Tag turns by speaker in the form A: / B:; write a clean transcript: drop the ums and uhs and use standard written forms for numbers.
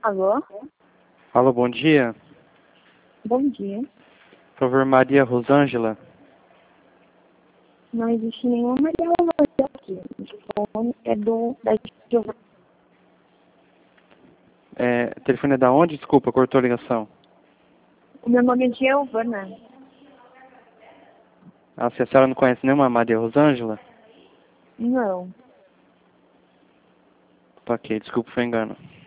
A: Alô?
B: Alô, bom dia.
A: Bom dia.
B: Por favor, Maria Rosângela.
A: Não existe nenhuma Maria Rosângela aqui. O telefone é da Giovana.
B: O telefone é da onde? Desculpa, cortou a ligação.
A: O meu nome é Giovana.
B: Ah, se a senhora não conhece nenhuma Maria Rosângela?
A: Não.
B: Ok, desculpa, foi engano.